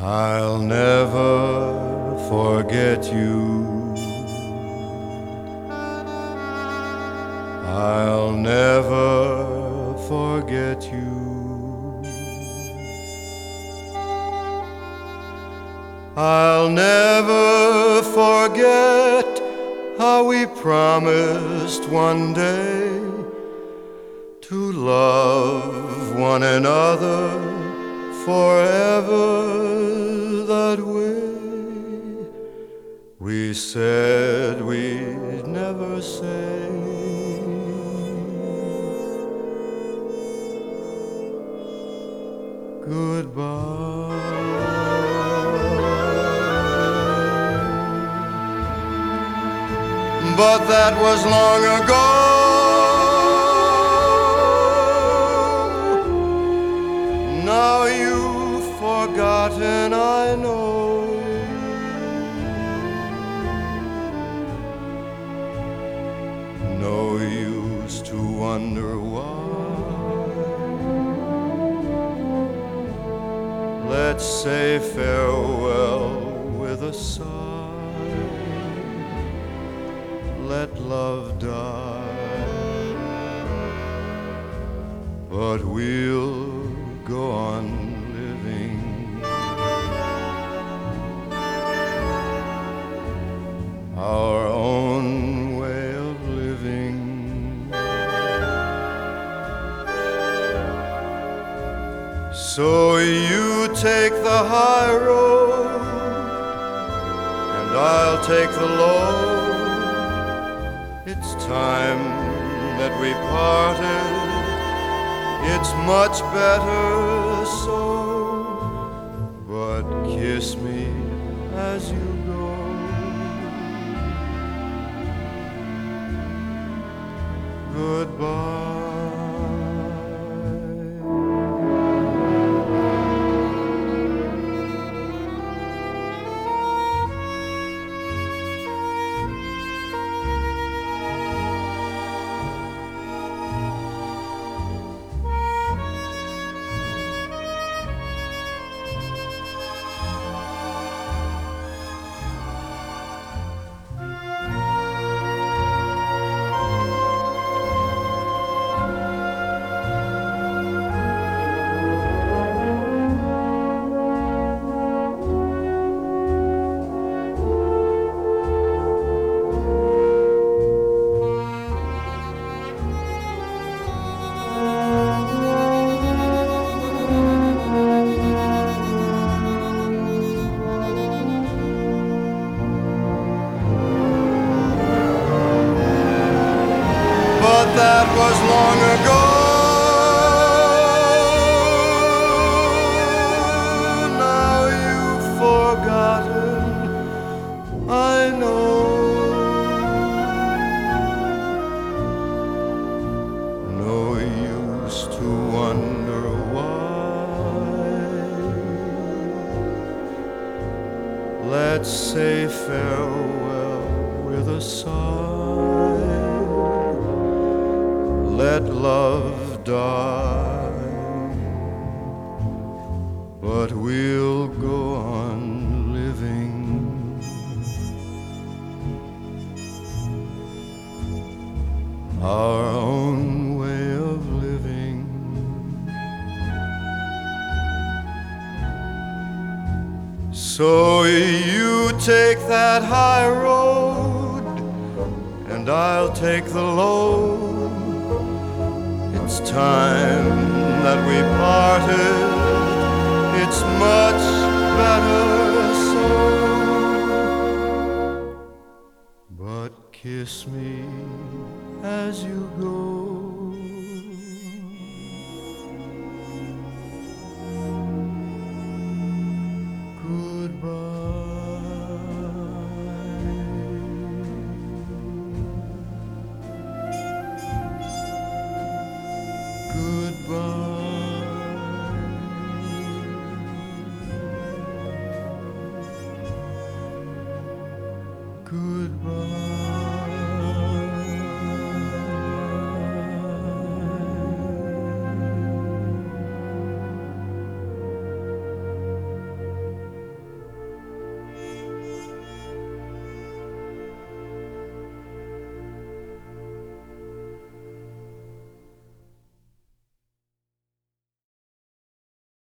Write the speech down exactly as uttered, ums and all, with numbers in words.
I'll never forget you. I'll never forget you. I'll never forget how we promised one day to love one another forever that way. We said we'd never say goodbye. But that was long ago. Now you've forgotten, I know. No use to wonder why. Let's say farewell with a sigh. Let love die, but we'll go on living our own way of living. So you take the high road and I'll take the low. It's time that we parted. It's much better so. But kiss me as you go. Goodbye. But that was long ago. Now you've forgotten, I know. No use to wonder why. Let's say farewell with a sigh. Let love die, but we'll go on living our own way of living. So you take that high road and I'll take the low. It's time that we parted. It's much better so. But kiss me as you go. Goodbye.